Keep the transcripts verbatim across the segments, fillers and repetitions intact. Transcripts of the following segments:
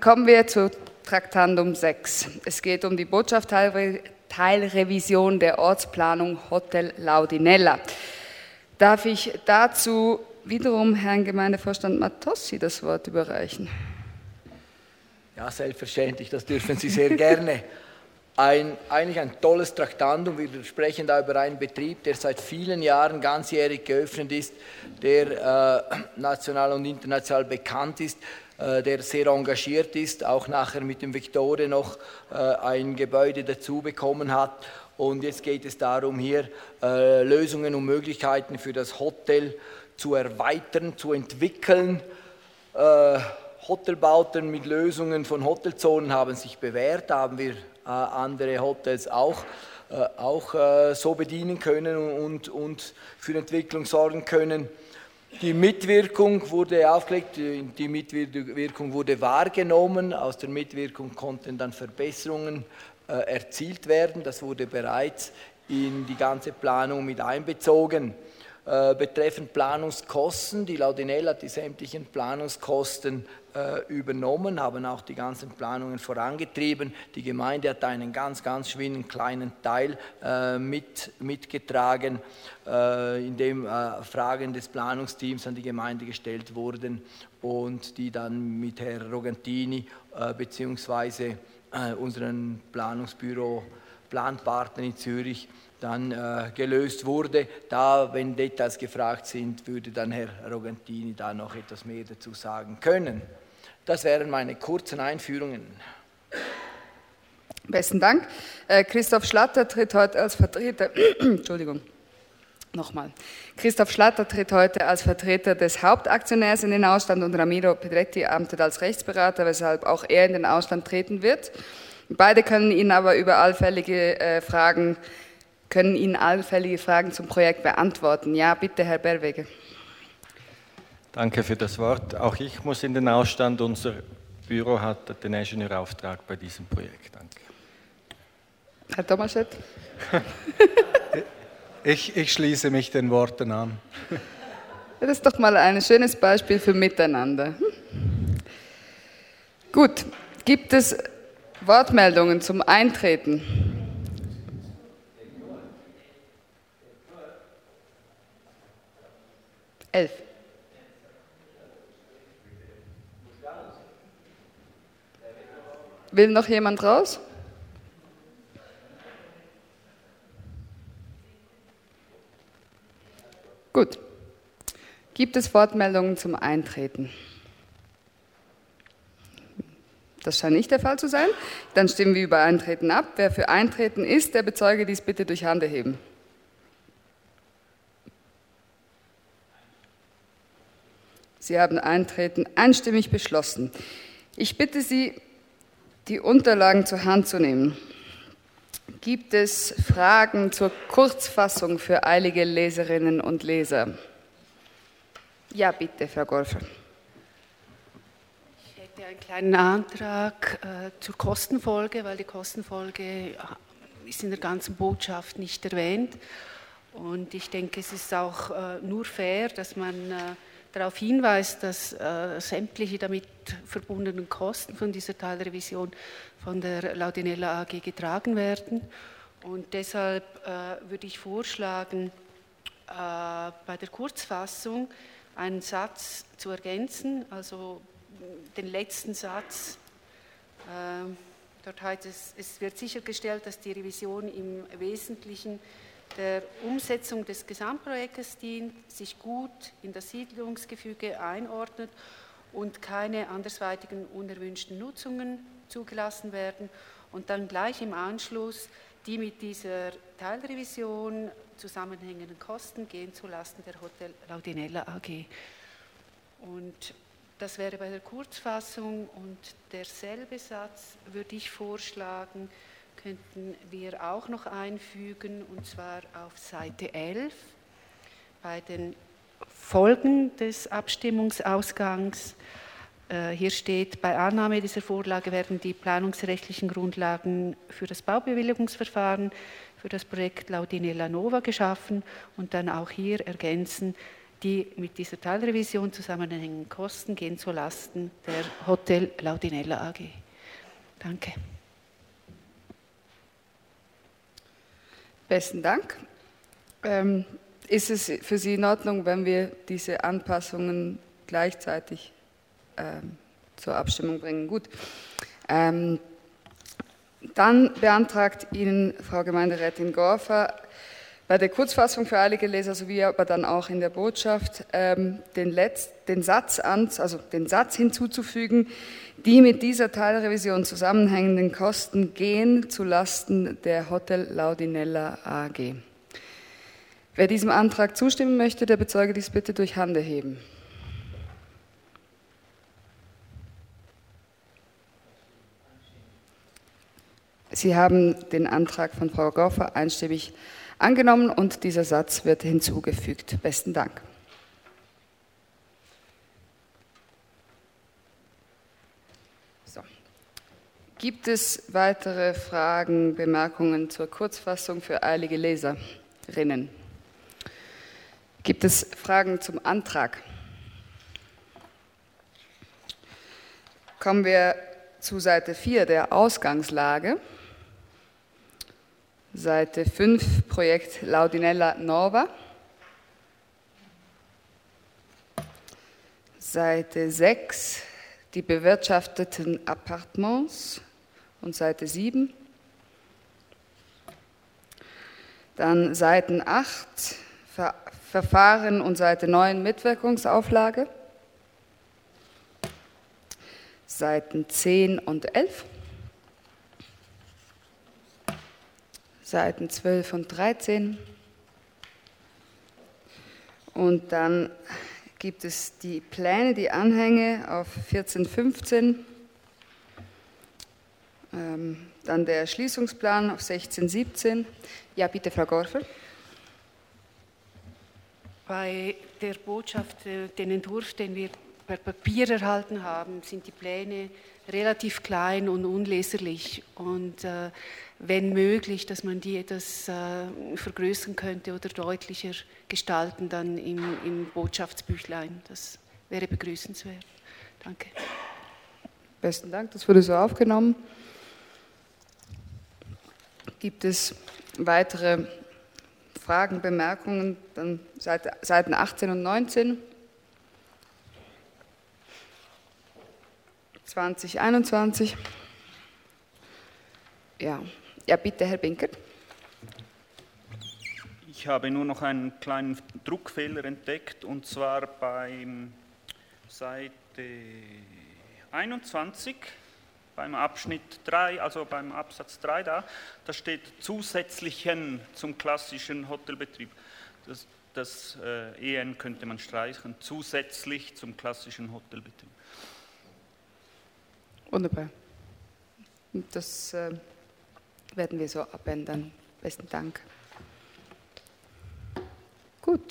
kommen wir zu Traktandum sechs. Es geht um die Botschaft-Teilrevision der Ortsplanung Hotel Laudinella. Darf ich dazu wiederum Herrn Gemeindevorstand Matossi das Wort überreichen? Ja, selbstverständlich, das dürfen Sie sehr gerne. Ein, eigentlich ein tolles Traktandum. Wir sprechen da über einen Betrieb, der seit vielen Jahren ganzjährig geöffnet ist, der äh, national und international bekannt ist, äh, der sehr engagiert ist, auch nachher mit dem Victore noch äh, ein Gebäude dazu bekommen hat. Und jetzt geht es darum, hier äh, Lösungen und Möglichkeiten für das Hotel zu erweitern, zu entwickeln. Äh, Hotelbauten mit Lösungen von Hotelzonen haben sich bewährt, da haben wir äh, andere Hotels auch, äh, auch äh, so bedienen können und, und für Entwicklung sorgen können. Die Mitwirkung wurde aufgelegt, die Mitwirkung wurde wahrgenommen, aus der Mitwirkung konnten dann Verbesserungen äh, erzielt werden, das wurde bereits in die ganze Planung mit einbezogen. Äh, betreffend Planungskosten, die Laudinella hat die sämtlichen Planungskosten äh, übernommen, haben auch die ganzen Planungen vorangetrieben. Die Gemeinde hat einen ganz, ganz schwierigen kleinen Teil äh, mit, mitgetragen, äh, in dem äh, Fragen des Planungsteams an die Gemeinde gestellt wurden und die dann mit Herrn Rogantini äh, beziehungsweise äh, unserem Planungsbüro Planpartner in Zürich dann äh, gelöst wurde. Da, wenn Details gefragt sind, würde dann Herr Rogantini da noch etwas mehr dazu sagen können. Das wären meine kurzen Einführungen. Besten Dank. Äh, Christoph Schlatter tritt heute als Vertreter, Entschuldigung, nochmal. Christoph Schlatter tritt heute als Vertreter des Hauptaktionärs in den Ausstand und Ramiro Pedretti amtet als Rechtsberater, weshalb auch er in den Ausstand treten wird. Beide können Ihnen aber über allfällige äh, Fragen können Ihnen allfällige Fragen zum Projekt beantworten. Ja, bitte, Herr Berweger. Danke für das Wort. Auch ich muss in den Ausstand. Unser Büro hat den Ingenieurauftrag bei diesem Projekt. Danke. Herr Tomaschett. ich, ich schließe mich den Worten an. Das ist doch mal ein schönes Beispiel für Miteinander. Gut, gibt es Wortmeldungen zum Eintreten? Elf. Will noch jemand raus? Gut. Gibt es Wortmeldungen zum Eintreten? Das scheint nicht der Fall zu sein. Dann stimmen wir über Eintreten ab. Wer für Eintreten ist, der bezeuge dies bitte durch Handerheben. Sie haben Eintreten einstimmig beschlossen. Ich bitte Sie, die Unterlagen zur Hand zu nehmen. Gibt es Fragen zur Kurzfassung für eilige Leserinnen und Leser? Ja, bitte, Frau Gorfer. Ich hätte einen kleinen Antrag äh, zur Kostenfolge, weil die Kostenfolge ist in der ganzen Botschaft nicht erwähnt. Und ich denke, es ist auch äh, nur fair, dass man äh, darauf hinweist, dass äh, sämtliche damit verbundenen Kosten von dieser Teilrevision von der Laudinella A G getragen werden. Und deshalb äh, würde ich vorschlagen, äh, bei der Kurzfassung einen Satz zu ergänzen, also den letzten Satz. Äh, dort heißt es, es wird sichergestellt, dass die Revision im Wesentlichen der Umsetzung des Gesamtprojektes dient, sich gut in das Siedlungsgefüge einordnet und keine andersweitigen unerwünschten Nutzungen zugelassen werden und dann gleich im Anschluss die mit dieser Teilrevision zusammenhängenden Kosten gehen zulasten der Hotel Laudinella A G. Und das wäre bei der Kurzfassung und derselbe Satz würde ich vorschlagen, könnten wir auch noch einfügen, und zwar auf Seite elf, bei den Folgen des Abstimmungsausgangs. Äh, hier steht, bei Annahme dieser Vorlage werden die planungsrechtlichen Grundlagen für das Baubewilligungsverfahren für das Projekt Laudinella Nova geschaffen und dann auch hier ergänzen, Die mit dieser Teilrevision zusammenhängenden Kosten gehen zulasten der Hotel Laudinella A G. Danke. Besten Dank. Ähm, ist es für Sie in Ordnung, wenn wir diese Anpassungen gleichzeitig ähm, zur Abstimmung bringen? Gut. Ähm, dann beantragt Ihnen Frau Gemeinderätin Gorfer bei der Kurzfassung für eilige Leser sowie aber dann auch in der Botschaft ähm, den, Letz-, den, Satz an, also den Satz hinzuzufügen, die mit dieser Teilrevision zusammenhängenden Kosten gehen zulasten der Hotel Laudinella A G. Wer diesem Antrag zustimmen möchte, der bezeuge dies bitte durch Handerheben. Sie haben den Antrag von Frau Gorfer einstimmig angenommen und dieser Satz wird hinzugefügt. Besten Dank. So. Gibt es weitere Fragen, Bemerkungen zur Kurzfassung für eilige Leserinnen? Gibt es Fragen zum Antrag? Kommen wir zu Seite vier der Ausgangslage. Seite fünf, Projekt Laudinella Nova. Seite sechs, die bewirtschafteten Appartements und Seite sieben. Dann Seiten acht, Ver- Verfahren und Seite neun, Mitwirkungsauflage. Seiten zehn und elf. Seiten zwölf und dreizehn. Und dann gibt es die Pläne, die Anhänge auf vierzehn, fünfzehn. Ähm, dann der Erschließungsplan auf sechzehn, siebzehn. Ja, bitte, Frau Gorfer. Bei der Botschaft, äh, den Entwurf, den wir per Papier erhalten haben, sind die Pläne relativ klein und unleserlich. Und äh, wenn möglich, dass man die etwas äh, vergrößern könnte oder deutlicher gestalten, dann im, im Botschaftsbüchlein. Das wäre begrüßenswert. Danke. Besten Dank, das wurde so aufgenommen. Gibt es weitere Fragen, Bemerkungen? Dann Seite, Seiten achtzehn und neunzehn. zwanzig einundzwanzig. Ja. Ja, bitte, Herr Binkert. Ich habe nur noch einen kleinen Druckfehler entdeckt, und zwar beim Seite einundzwanzig, beim Abschnitt drei, also beim Absatz drei da, da steht zusätzlichen zum klassischen Hotelbetrieb. Das, das äh, en könnte man streichen, zusätzlich zum klassischen Hotelbetrieb. Wunderbar. Das äh, werden wir so abändern. Besten Dank. Gut.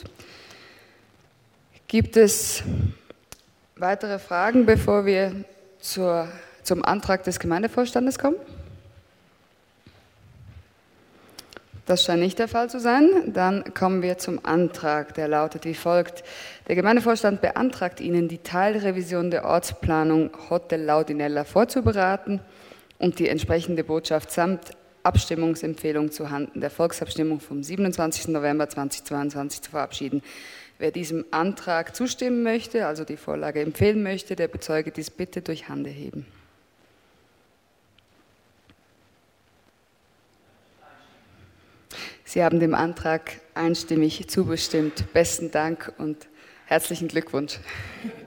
Gibt es weitere Fragen, bevor wir zur, zum Antrag des Gemeindevorstandes kommen? Das scheint nicht der Fall zu sein. Dann kommen wir zum Antrag, der lautet wie folgt. Der Gemeindevorstand beantragt Ihnen, die Teilrevision der Ortsplanung Hotel Laudinella vorzuberaten und die entsprechende Botschaft samt Abstimmungsempfehlung zuhanden der Volksabstimmung vom siebenundzwanzigsten November zweitausendzweiundzwanzig zu verabschieden. Wer diesem Antrag zustimmen möchte, also die Vorlage empfehlen möchte, der bezeuge dies bitte durch Handerheben. Sie haben dem Antrag einstimmig zugestimmt. Besten Dank und herzlichen Glückwunsch.